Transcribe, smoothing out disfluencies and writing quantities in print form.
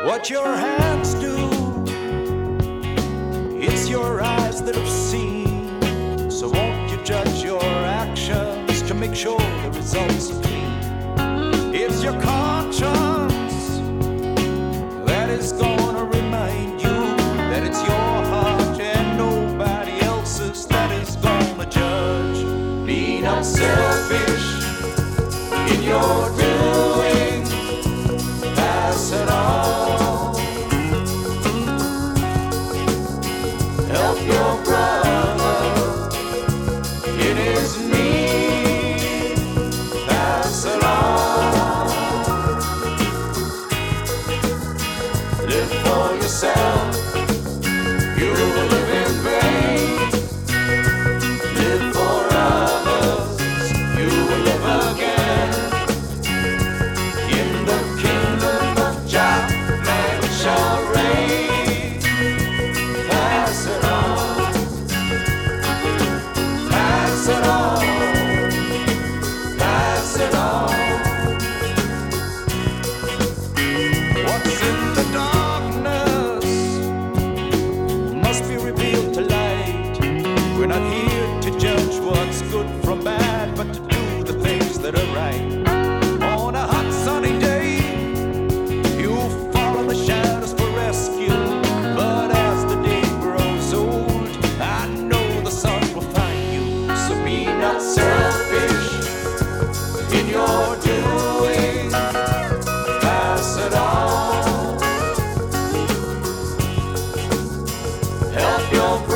What your hands do, it's your eyes that have seen. So won't you judge your actions to make sure the results are clean? It's your conscience that is gonna remind you that it's your heart and nobody else's that is gonna judge. Be not selfish in your doing, pass it on. Help your brother in his need, pass it on. Live for yourself, you will live in vain. Live for others, you will live again. In the kingdom of Jah, man shall reign. Pass it on, pass it on, pass it on. What's in the darkness must be revealed to light. We're not here to judge what's good from bad, but to do the things that are right. On a hot sunny day, you follow the shadows for rescue. But as the day grows old, I know the sun will find you. So be not selfish in your doing, pass it on. Help your brother